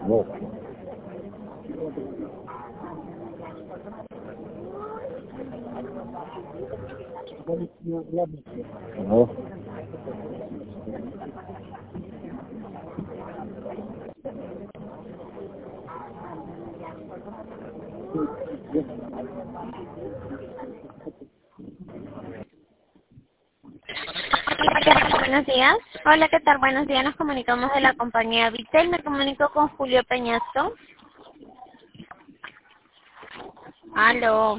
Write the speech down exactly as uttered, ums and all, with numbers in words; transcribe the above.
No. No. Buenos días. Hola, ¿qué tal? Buenos días. Nos comunicamos de la compañía Vitel. Me comunico con Julio Peñazo. Aló.